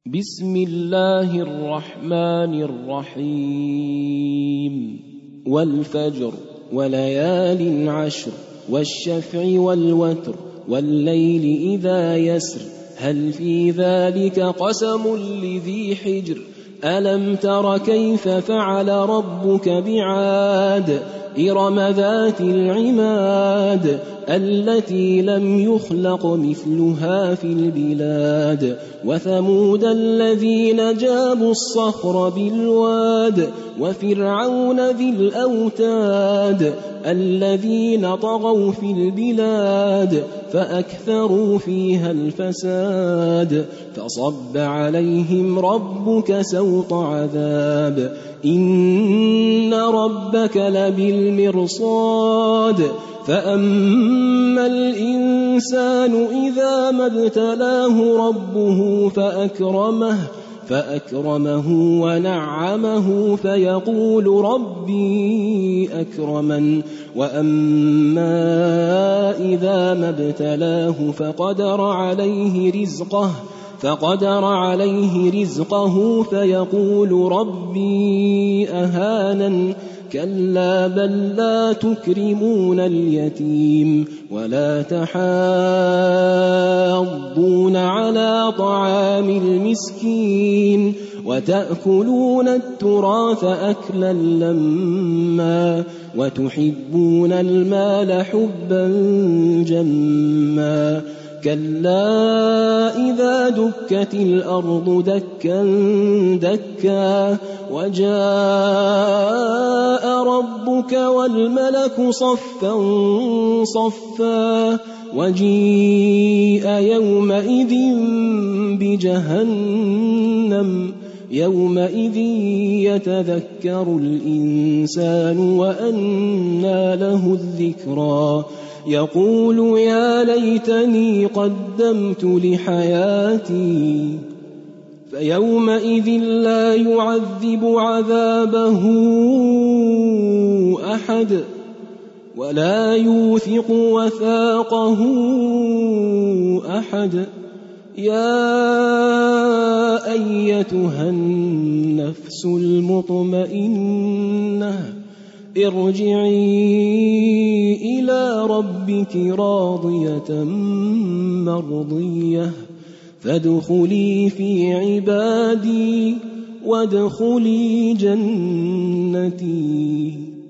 بسم الله الرحمن الرحيم والفجر وليال عشر والشفع والوتر والليل إذا يسر هل في ذلك قسم لذي حجر ألم تر كيف فعل ربك بعاد إرم ذات العماد التي لم يخلق مثلها في البلاد وثمود الذين جابوا الصخر بالواد وفرعون ذي الأوتاد الذين طغوا في البلاد فأكثروا فيها الفساد فصب عليهم ربك سوط عذاب إن ربك لبالمرصاد فأما الإنسان إذا ما ابتلاه ربه فأكرمه ونعمه فيقول ربي أكرمن وأما إذا ما ابتلاه فقدر عليه رزقه فيقول ربي أهانن كلا بل لا تكرمون اليتيم ولا تحاضون على طعام المسكين وتأكلون التراث أكلا لما وتحبون المال حبا جما كلا إذا دكت الأرض دكا دكا وجاء ربك والملك صفا صفا وجيء يومئذ بجهنم يومئذ يتذكر الإنسان وأنى له الذكرى يقول يا ليتني قدمت لحياتي فيومئذ لا يعذب عذابه أحد ولا يوثق وثاقه أحد يا أيتها النفس المطمئنة ارجعي إلى ربك راضية مرضية فادخلي في عبادي وادخلي جنتي.